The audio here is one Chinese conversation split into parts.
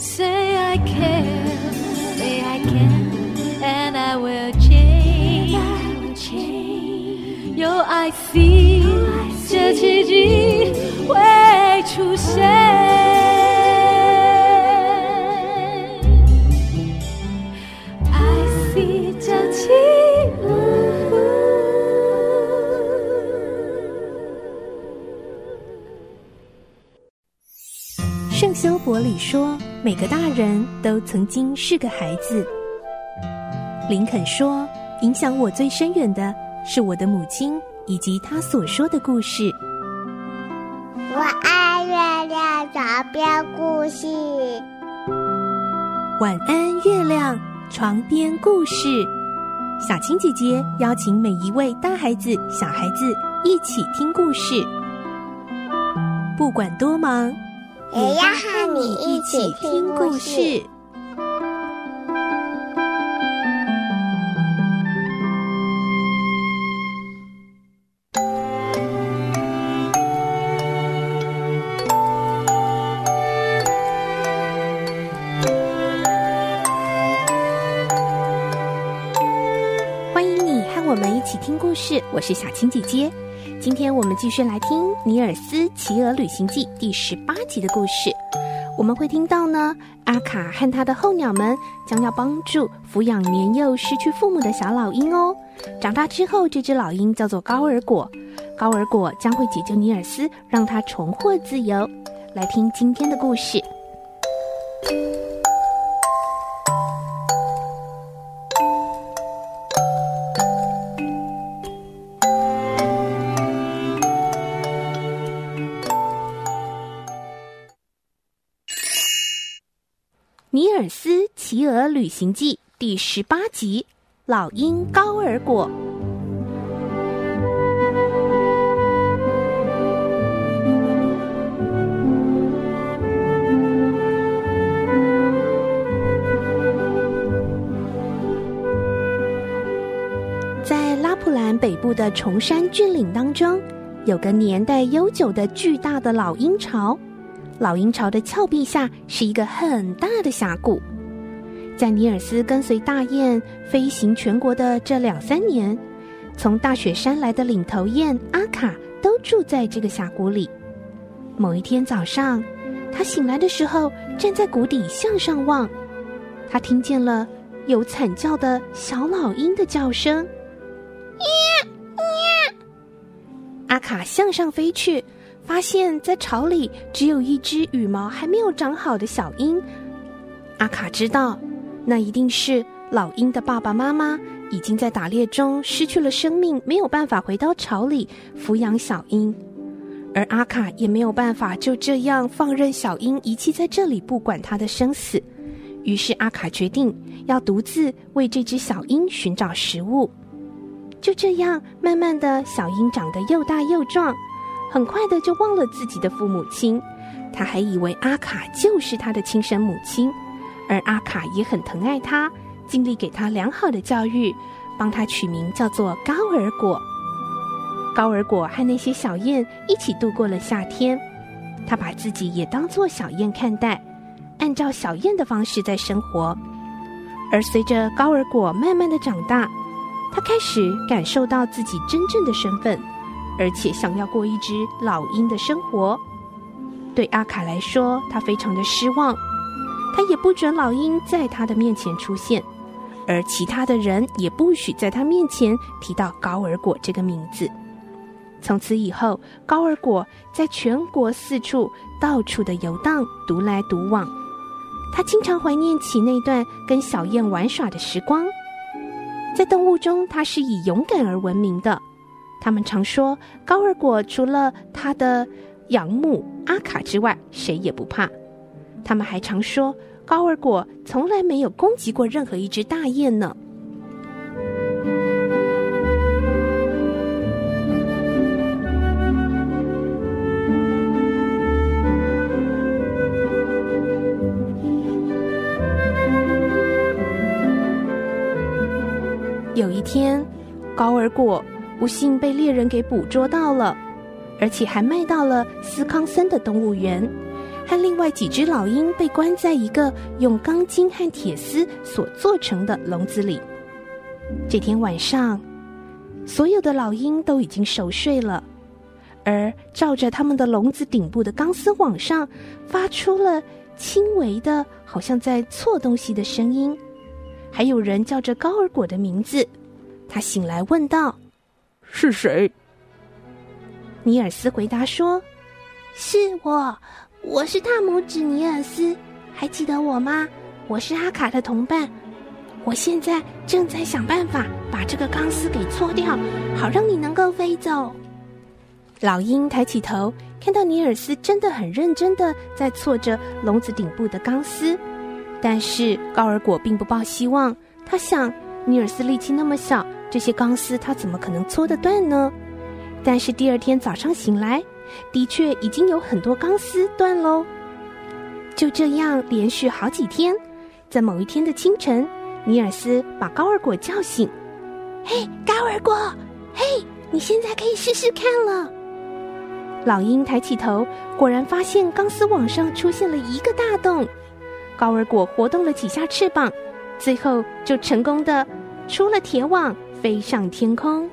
Say I care, say I can, and I will change.有爱 feel 这奇迹会出现。I see 这奇圣修伯里说，每个大人都曾经是个孩子。林肯说，影响我最深远的是我的母亲以及她所说的故事。 我爱月亮床边故事。 晚安，月亮，床边故事。小青姐姐邀请每一位大孩子、小孩子一起听故事，不管多忙， 也要和你一起听故事。 欢迎你和我们一起听故事，我是小青姐姐。今天我们继续来听《尼尔斯骑鹅旅行记》第18集的故事。我们会听到呢，阿卡和他的候鸟们将要帮助抚养年幼失去父母的小老鹰哦。长大之后，这只老鹰叫做高尔果，高尔果将会解救尼尔斯，让他重获自由。来听今天的故事。尼尔斯骑鹅旅行记第18集，老鹰高尔果。在拉普兰北部的崇山峻岭当中，有个年代悠久的巨大的老鹰巢。老鹰巢的峭壁下是一个很大的峡谷。在尼尔斯跟随大雁飞行全国的这2-3年，从大雪山来的领头雁阿卡都住在这个峡谷里。某一天早上，他醒来的时候，站在谷底向上望，他听见了有惨叫的小老鹰的叫声。阿卡向上飞去，发现在巢里只有一只羽毛还没有长好的小鹰。阿卡知道，那一定是老鹰的爸爸妈妈已经在打猎中失去了生命，没有办法回到巢里抚养小鹰，而阿卡也没有办法就这样放任小鹰遗弃在这里，不管它的生死。于是阿卡决定要独自为这只小鹰寻找食物。就这样，慢慢的，小鹰长得又大又壮，很快的就忘了自己的父母亲。他还以为阿卡就是他的亲生母亲，而阿卡也很疼爱他，尽力给他良好的教育，帮他取名叫做高尔果。高尔果和那些小雁一起度过了夏天，他把自己也当作小雁看待，按照小雁的方式在生活。而随着高尔果慢慢的长大，他开始感受到自己真正的身份，而且想要过一只老鹰的生活。对阿卡来说，他非常的失望，他也不准老鹰在他的面前出现，而其他的人也不许在他面前提到高尔果这个名字。从此以后，高尔果在全国四处到处的游荡，独来独往。他经常怀念起那段跟小雁玩耍的时光。在动物中，他是以勇敢而闻名的。他们常说，高尔果除了他的养母阿卡之外，谁也不怕。他们还常说，高尔果从来没有攻击过任何一只大雁呢。有一天，高尔果不幸被猎人给捕捉到了，而且还卖到了斯康森的动物园，和和另外几只老鹰被关在一个用钢筋和铁丝所做成的笼子里。这天晚上，所有的老鹰都已经熟睡了，而照着他们的笼子顶部的钢丝网上发出了轻微的好像在错东西的声音，还有人叫着高尔果的名字。他醒来问道： 是谁？ 尼尔斯回答说：是我是大拇指尼尔斯，还记得我吗？我是阿卡的同伴，我现在正在想办法把这个钢丝给搓掉，好让你能够飞走。老鹰抬起头，看到尼尔斯真的很认真的在搓着笼子顶部的钢丝，但是高尔果并不抱希望。他想，尼尔斯力气那么小，这些钢丝他怎么可能搓得断呢？但是第二天早上醒来，的确已经有很多钢丝断喽。就这样连续好几天，在某一天的清晨，尼尔斯把高尔果叫醒。嘿，高尔果，嘿，你现在可以试试看了。老鹰抬起头，果然发现钢丝网上出现了一个大洞。高尔果活动了几下翅膀，最后就成功的出了铁网，飞上天空。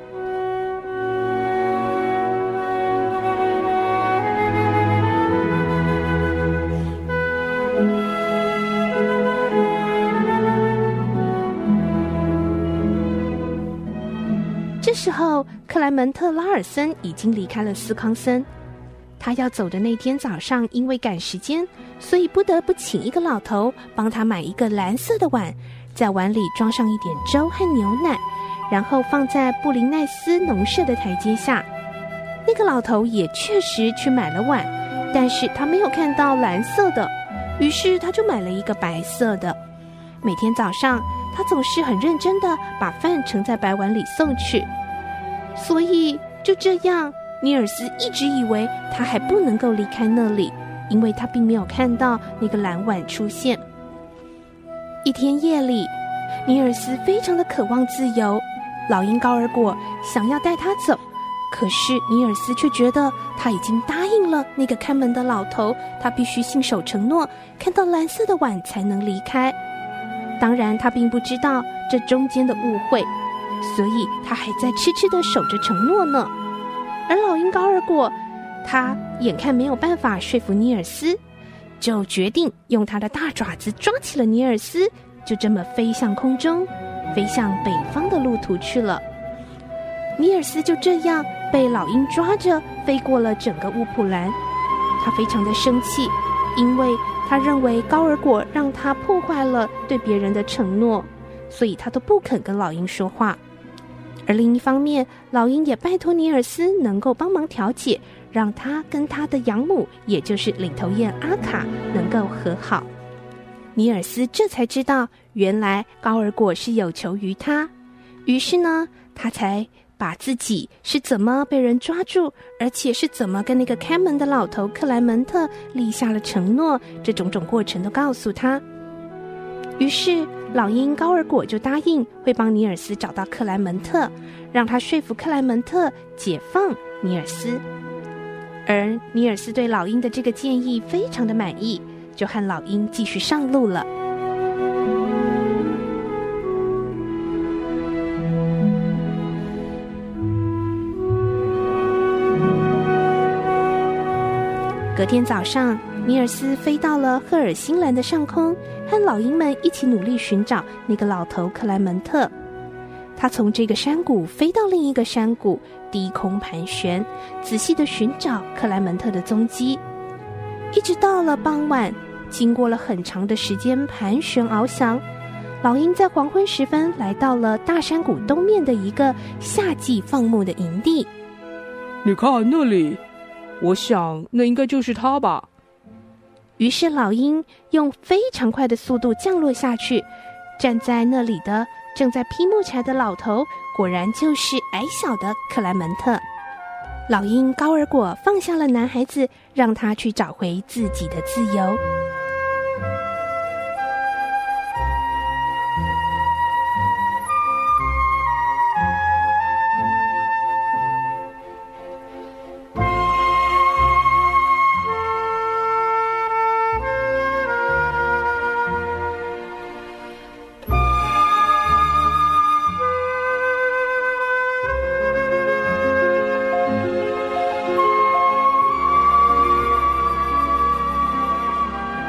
这时候，克莱门特·拉尔森已经离开了斯康森。他要走的那天早上，因为赶时间，所以不得不请一个老头帮他买一个蓝色的碗，在碗里装上一点粥和牛奶，然后放在布林奈斯农舍的台阶下。那个老头也确实去买了碗，但是他没有看到蓝色的，于是他就买了一个白色的。每天早上，他总是很认真地把饭盛在白碗里送去。所以就这样，尼尔斯一直以为他还不能够离开那里，因为他并没有看到那个蓝碗出现。一天夜里，尼尔斯非常的渴望自由，老鹰高尔果想要带他走，可是尼尔斯却觉得他已经答应了那个看门的老头，他必须信守承诺，看到蓝色的碗才能离开。当然他并不知道这中间的误会，所以他还在痴痴地守着承诺呢。而老鹰高尔果，他眼看没有办法说服尼尔斯，就决定用他的大爪子抓起了尼尔斯，就这么飞向空中，飞向北方的路途去了。尼尔斯就这样被老鹰抓着飞过了整个乌普兰。他非常的生气，因为他认为高尔果让他破坏了对别人的承诺，所以他都不肯跟老鹰说话。而另一方面，老鹰也拜托尼尔斯能够帮忙调解，让他跟他的养母，也就是领头雁阿卡能够和好。尼尔斯这才知道，原来高尔果是有求于他，于是呢，他才把自己是怎么被人抓住，而且是怎么跟那个看门的老头克莱门特立下了承诺，这种种过程都告诉他。于是老鹰高尔果就答应会帮尼尔斯找到克莱门特，让他说服克莱门特解放尼尔斯。而尼尔斯对老鹰的这个建议非常的满意，就和老鹰继续上路了。隔天早上，尼尔斯飞到了赫尔辛兰的上空，和老鹰们一起努力寻找那个老头克莱门特。他从这个山谷飞到另一个山谷，低空盘旋，仔细地寻找克莱门特的踪迹。一直到了傍晚，经过了很长的时间盘旋翱翔，老鹰在黄昏时分来到了大山谷东面的一个夏季放牧的营地。 你看那里，我想那应该就是他吧。 于是老鹰用非常快的速度降落下去，站在那里的正在劈木柴的老头，果然就是矮小的克莱门特。老鹰高尔果放下了男孩子，让他去找回自己的自由。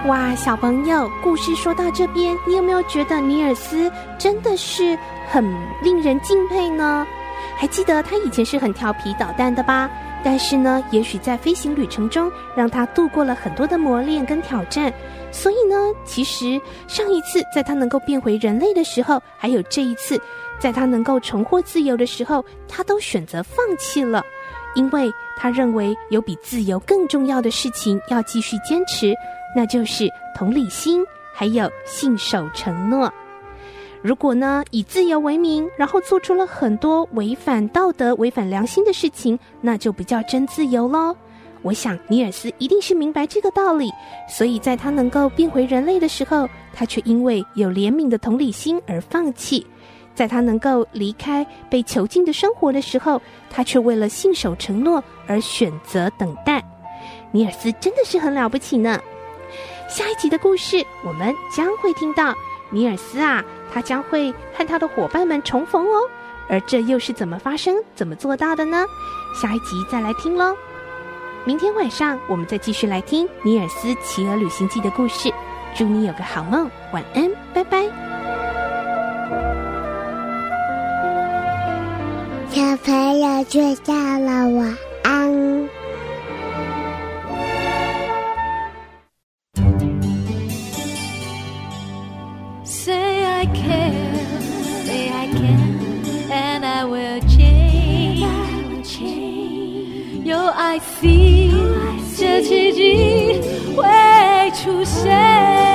哇，小朋友，故事说到这边，你有没有觉得尼尔斯真的是很令人敬佩呢？还记得他以前是很调皮捣蛋的吧？但是呢，也许在飞行旅程中，让他度过了很多的磨练跟挑战。所以呢，其实上一次在他能够变回人类的时候，还有这一次在他能够重获自由的时候，他都选择放弃了，因为他认为有比自由更重要的事情要继续坚持，那就是同理心，还有信守承诺。如果呢以自由为名，然后做出了很多违反道德、违反良心的事情，那就不叫真自由咯。我想尼尔斯一定是明白这个道理，所以在他能够变回人类的时候，他却因为有怜悯的同理心而放弃。在他能够离开被囚禁的生活的时候，他却为了信守承诺而选择等待。尼尔斯真的是很了不起呢。下一集的故事我们将会听到尼尔斯啊，他将会和他的伙伴们重逢哦，而这又是怎么发生、怎么做到的呢？下一集再来听咯。明天晚上我们再继续来听尼尔斯企鹅旅行记的故事。祝你有个好梦，晚安，拜拜。 小朋友睡觉了，晚安。 Say I care, say I can, and I will change.有爱 see 这奇迹会出现。